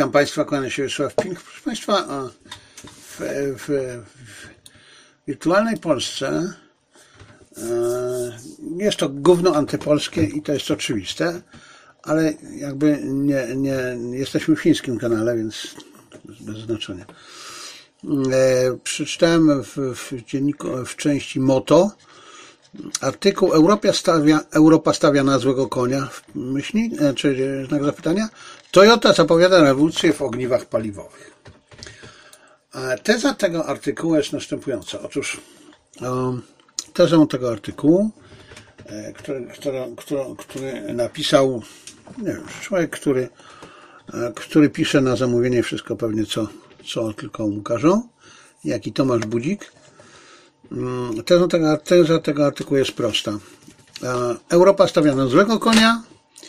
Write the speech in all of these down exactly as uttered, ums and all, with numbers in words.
Witam Państwa, kłania się Wiesław Pink. Proszę Państwa, w, w, w wirtualnej Polsce jest to gówno antypolskie i to jest oczywiste, ale jakby nie, nie jesteśmy w chińskim kanale, więc bez znaczenia. Przeczytałem w, w dzienniku, w części Moto artykuł Europa stawia, Europa stawia na złego konia w myśli, czy znak zapytania. Toyota zapowiada rewolucję w ogniwach paliwowych. Teza tego artykułu jest następująca. Otóż tezą tego artykułu, który, który, który, który napisał nie wiem, człowiek, który, który pisze na zamówienie wszystko pewnie, co, co tylko mu każą, jaki Tomasz Budzik. Teza tego, teza tego artykułu jest prosta. Europa stawia na złego konia,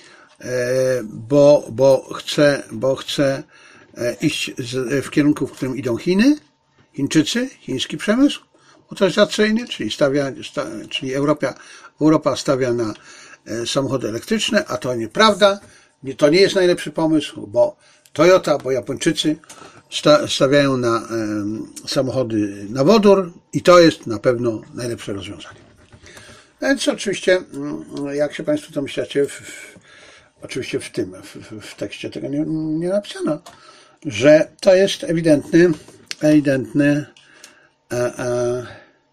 bo, bo, chce, bo chce iść w kierunku, w którym idą Chiny, Chińczycy, chiński przemysł motoryzacyjny, czyli, stawia, sta, czyli Europa, Europa stawia na samochody elektryczne, a to nieprawda. To nie jest najlepszy pomysł, bo Toyota, bo Japończycy stawiają na samochody na wodór i to jest na pewno najlepsze rozwiązanie. Więc oczywiście, jak się Państwo domyślacie, w, w, oczywiście w tym, w, w tekście tego nie, nie napisano, że to jest ewidentny, ewidentny, e, e,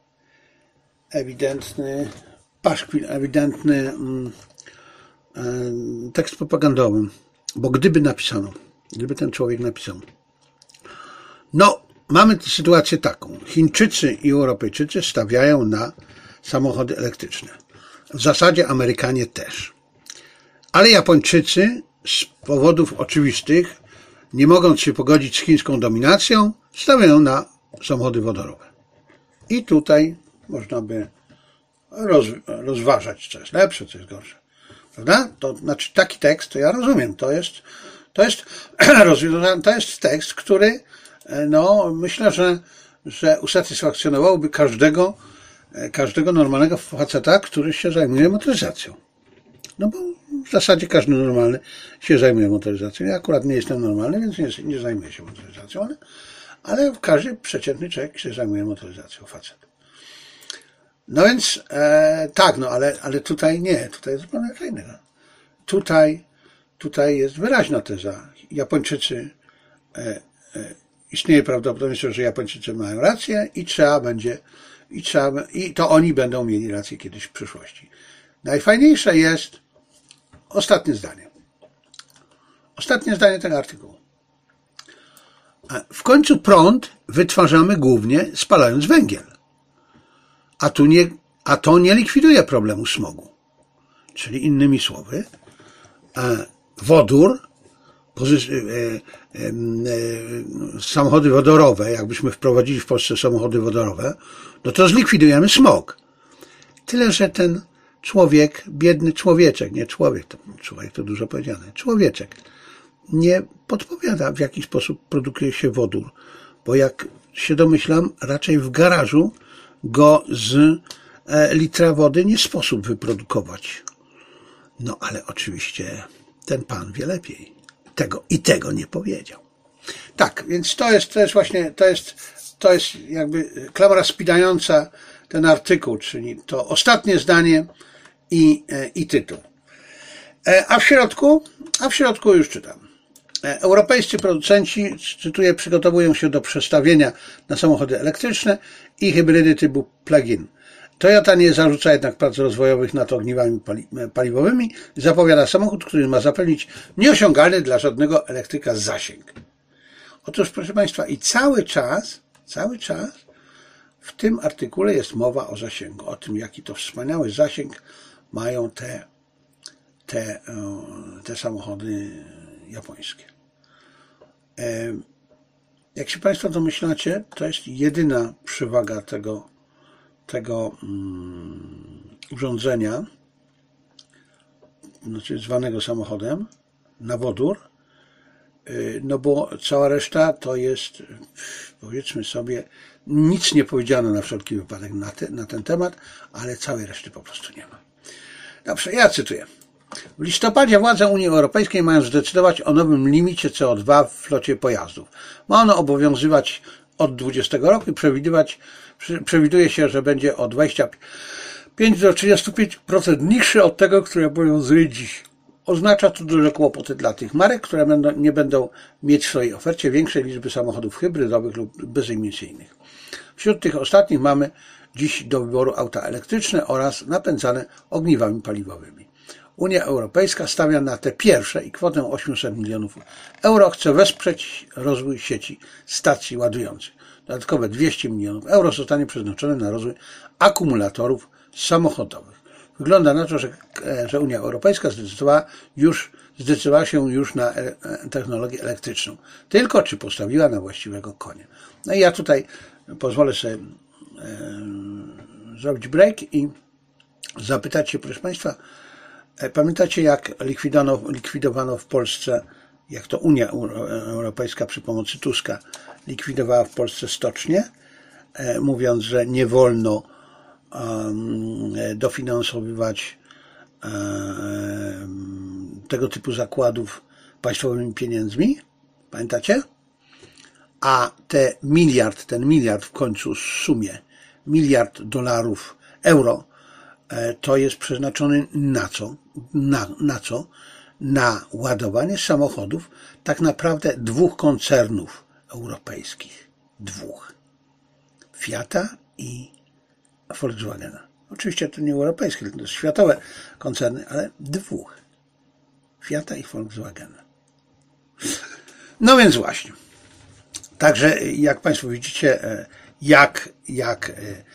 ewidentny paszkwil, ewidentny e, tekst propagandowy, bo gdyby napisano, gdyby ten człowiek napisał, no, mamy sytuację taką. Chińczycy i Europejczycy stawiają na samochody elektryczne. W zasadzie Amerykanie też. Ale Japończycy z powodów oczywistych, nie mogąc się pogodzić z chińską dominacją, stawiają na samochody wodorowe. I tutaj można by roz, rozważać, co jest lepsze, co jest gorsze. Prawda? To znaczy taki tekst, to ja rozumiem. To jest, to jest, to jest tekst, który no, myślę, że, że usatysfakcjonowałby każdego, każdego normalnego faceta, który się zajmuje motoryzacją. No bo w zasadzie każdy normalny się zajmuje motoryzacją. Ja akurat nie jestem normalny, więc nie, nie zajmuję się motoryzacją, ale, ale każdy przeciętny człowiek się zajmuje motoryzacją, facet. No więc e, tak, no ale, ale tutaj nie, tutaj jest zupełnie co innego. Tutaj, tutaj jest wyraźna teza. Japończycy e, e, istnieje prawdopodobieństwo, że Japończycy mają rację i trzeba będzie, i, trzeba, i to oni będą mieli rację kiedyś w przyszłości. Najfajniejsze jest ostatnie zdanie. Ostatnie zdanie tego artykułu. W końcu prąd wytwarzamy głównie spalając węgiel. A, tu nie, a to nie likwiduje problemu smogu. Czyli innymi słowy, wodór, samochody wodorowe, jakbyśmy wprowadzili w Polsce samochody wodorowe, no to zlikwidujemy smog. Tyle, że ten człowiek, biedny człowieczek, nie człowiek, to człowiek to dużo powiedziane, człowieczek, nie podpowiada, w jaki sposób produkuje się wodór, bo jak się domyślam, raczej w garażu go z litra wody nie sposób wyprodukować. No ale oczywiście ten pan wie lepiej. Tego i tego nie powiedział. Tak, więc to jest, to jest właśnie, to jest, to jest jakby klamra spinająca ten artykuł, czyli to ostatnie zdanie i, i tytuł. A w środku, a w środku już czytam. Europejscy producenci, cytuję, przygotowują się do przestawienia na samochody elektryczne i hybrydy typu plug-in. Toyota nie zarzuca jednak prac rozwojowych nad ogniwami paliwowymi. Zapowiada samochód, który ma zapewnić nieosiągalny dla żadnego elektryka zasięg. Otóż, proszę Państwa, i cały czas, cały czas w tym artykule jest mowa o zasięgu, o tym, jaki to wspaniały zasięg mają te, te, te samochody japońskie. Jak się Państwo domyślacie, to jest jedyna przewaga tego tego um, urządzenia, znaczy zwanego samochodem, na wodór, no bo cała reszta to jest, powiedzmy sobie, nic nie powiedziano na wszelki wypadek na, te, na ten temat, ale całej reszty po prostu nie ma. Dobrze, ja cytuję. W listopadzie władze Unii Europejskiej mają zdecydować o nowym limicie C O dwa w flocie pojazdów. Ma ono obowiązywać od dwudziestego roku i przewidywać, przewiduje się, że będzie o dwadzieścia pięć do trzydziestu pięciu procent niższy od tego, który obowiązuje dziś. Oznacza to duże kłopoty dla tych marek, które będą, nie będą mieć w swojej ofercie większej liczby samochodów hybrydowych lub bezemisyjnych. Wśród tych ostatnich mamy dziś do wyboru auta elektryczne oraz napędzane ogniwami paliwowymi. Unia Europejska stawia na te pierwsze i kwotę osiemset milionów euro chce wesprzeć rozwój sieci stacji ładujących. Dodatkowe dwieście milionów euro zostanie przeznaczone na rozwój akumulatorów samochodowych. Wygląda na to, że, że Unia Europejska zdecydowała, już, zdecydowała się już na technologię elektryczną. Tylko czy postawiła na właściwego konia. No i ja tutaj pozwolę sobie e, zrobić break i zapytać się, proszę Państwa, pamiętacie, jak likwidowano, likwidowano w Polsce, jak to Unia Europejska przy pomocy Tuska likwidowała w Polsce stocznie, mówiąc, że nie wolno um, dofinansowywać um, tego typu zakładów państwowymi pieniędzmi? Pamiętacie? A te miliard, ten miliard w końcu w sumie, miliard dolarów, euro, to jest przeznaczony na co? Na, na co? Na ładowanie samochodów tak naprawdę dwóch koncernów europejskich. Dwóch. Fiata i Volkswagena. Oczywiście to nie europejskie, to światowe koncerny, ale dwóch. Fiata i Volkswagena. No więc właśnie. Także jak Państwo widzicie, jak, jak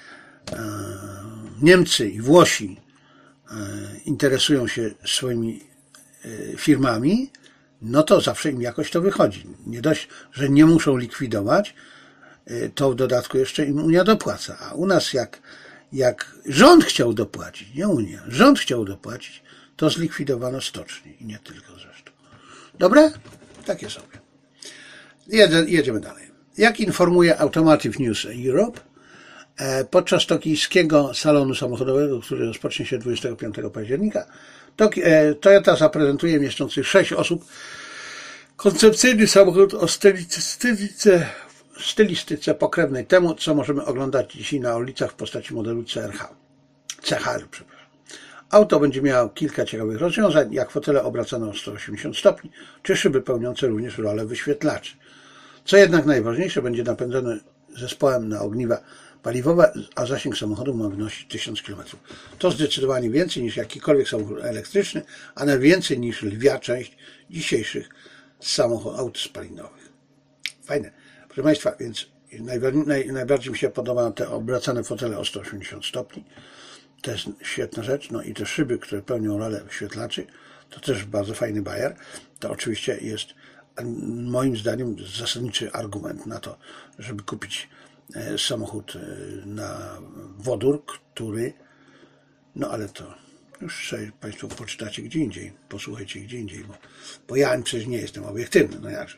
Niemcy i Włosi interesują się swoimi firmami, no to zawsze im jakoś to wychodzi. Nie dość, że nie muszą likwidować, to w dodatku jeszcze im Unia dopłaca. A u nas jak, jak rząd chciał dopłacić, nie Unia, rząd chciał dopłacić, to zlikwidowano stocznie i nie tylko zresztą. Dobre? Takie sobie. Jedzie, jedziemy dalej. Jak informuje Automotive News Europe, podczas tokijskiego salonu samochodowego, który rozpocznie się dwudziestego piątego października, Toyota zaprezentuje mieszczący sześć osób koncepcyjny samochód o stylistyce, stylistyce pokrewnej temu, co możemy oglądać dzisiaj na ulicach w postaci modelu C R H. C H R, przepraszam. Auto będzie miało kilka ciekawych rozwiązań, jak fotele obracane o sto osiemdziesiąt stopni, czy szyby pełniące również rolę wyświetlaczy. Co jednak najważniejsze, będzie napędzane zespołem na ogniwa paliwowe, a zasięg samochodu ma wynosić tysiąc kilometrów. To zdecydowanie więcej niż jakikolwiek samochód elektryczny, a nawet więcej niż lwia część dzisiejszych samochodów aut spalinowych. Fajne. Proszę Państwa, więc naj, najbardziej mi się podoba te obracane fotele o sto osiemdziesiąt stopni. To jest świetna rzecz. No i te szyby, które pełnią rolę wyświetlaczy, to też bardzo fajny bajer. To oczywiście jest moim zdaniem zasadniczy argument na to, żeby kupić samochód na wodór, który, no ale to już sobie Państwo poczytacie gdzie indziej, posłuchajcie gdzie indziej, bo, bo ja przecież nie jestem obiektywny, no jakże.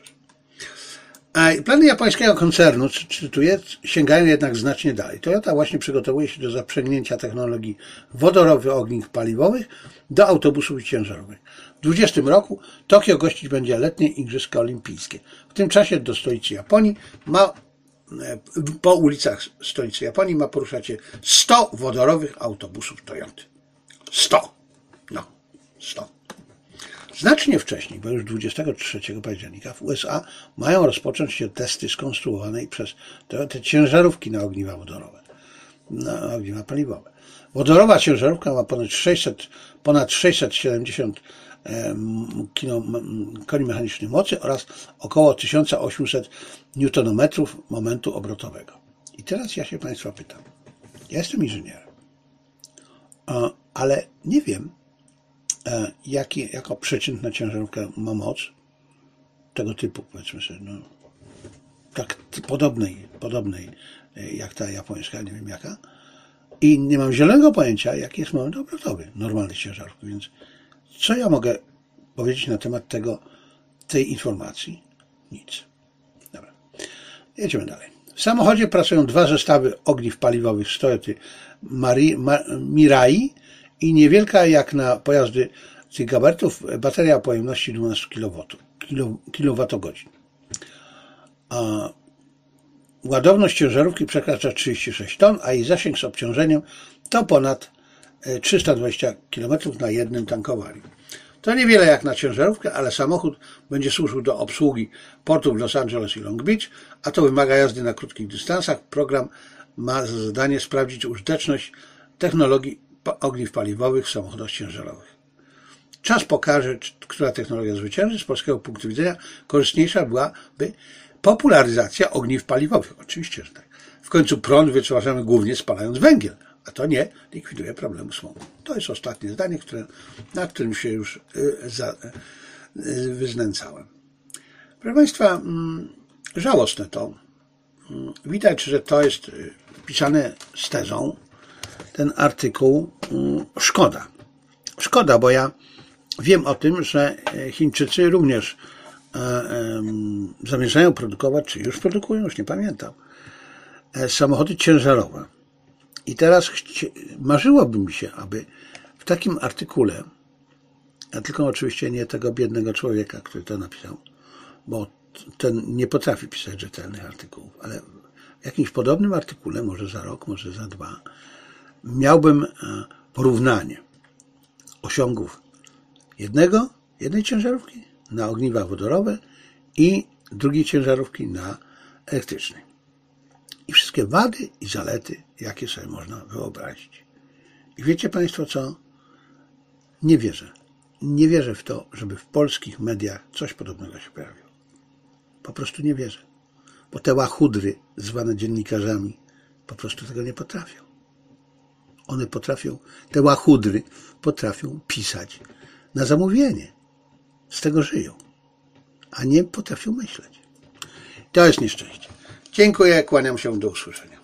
Plany japońskiego koncernu, cytuję, sięgają jednak znacznie dalej. Toyota właśnie przygotowuje się do zaprzęgnięcia technologii wodorowych ogniw paliwowych do autobusów i ciężarówek. W dwudziestym roku Tokio gościć będzie letnie Igrzyska Olimpijskie. W tym czasie do stolicy Japonii ma po ulicach stolicy Japonii ma poruszać się sto wodorowych autobusów Toyoty. sto. No, sto. Znacznie wcześniej, bo już dwudziestego trzeciego października w U S A mają rozpocząć się testy skonstruowanej przez te ciężarówki na ogniwa wodorowe, na ogniwa paliwowe. Wodorowa ciężarówka ma ponad sześćset, ponad sześćset siedemdziesiąt koni mechanicznej mocy oraz około tysiąc osiemset niutonometrów momentu obrotowego. I teraz ja się Państwa pytam. Ja jestem inżynierem, ale nie wiem, jaki, jako przeciętna ciężarówka ma moc tego typu, powiedzmy sobie, no, tak podobnej, podobnej jak ta japońska, nie wiem jaka. I nie mam zielonego pojęcia, jaki jest moment obrotowy normalnych ciężarówek, więc co ja mogę powiedzieć na temat tego, tej informacji? Nic. Dobra. Jedziemy dalej. W samochodzie pracują dwa zestawy ogniw paliwowych z Toyoty Mirai i niewielka jak na pojazdy z tych gabarytów bateria o pojemności dwanaście kilowatogodzin. A ładowność ciężarówki przekracza trzydzieści sześć ton, a jej zasięg z obciążeniem to ponad trzysta dwadzieścia kilometrów na jednym tankowaniu. To niewiele jak na ciężarówkę, ale samochód będzie służył do obsługi portów Los Angeles i Long Beach, a to wymaga jazdy na krótkich dystansach. Program ma za zadanie sprawdzić użyteczność technologii ogniw paliwowych w samochodach ciężarowych. Czas pokaże, która technologia zwycięży. Z polskiego punktu widzenia korzystniejsza byłaby popularyzacja ogniw paliwowych. Oczywiście, że tak. W końcu prąd wytwarzamy głównie spalając węgiel, a to nie likwiduje problemu smogu. To jest ostatnie zdanie, które, na którym się już za, wyznęcałem. Proszę Państwa, żałosne to. Widać, że to jest pisane z tezą. Ten artykuł szkoda. Szkoda, bo ja wiem o tym, że Chińczycy również zamierzają produkować, czy już produkują, już nie pamiętam, samochody ciężarowe. I teraz marzyłoby mi się, aby w takim artykule, a tylko oczywiście nie tego biednego człowieka, który to napisał, bo ten nie potrafi pisać rzetelnych artykułów, ale w jakimś podobnym artykule, może za rok, może za dwa, miałbym porównanie osiągów jednego, jednej ciężarówki na ogniwa wodorowe i drugiej ciężarówki na elektrycznej. I wszystkie wady i zalety, jakie sobie można wyobrazić. I wiecie Państwo co? Nie wierzę. Nie wierzę w to, żeby w polskich mediach coś podobnego się pojawiło. Po prostu nie wierzę. Bo te łachudry zwane dziennikarzami po prostu tego nie potrafią. One potrafią, te łachudry potrafią pisać na zamówienie. Z tego żyją. A nie potrafią myśleć. To jest nieszczęście. Dziękuję, kłaniam się, do usłyszenia.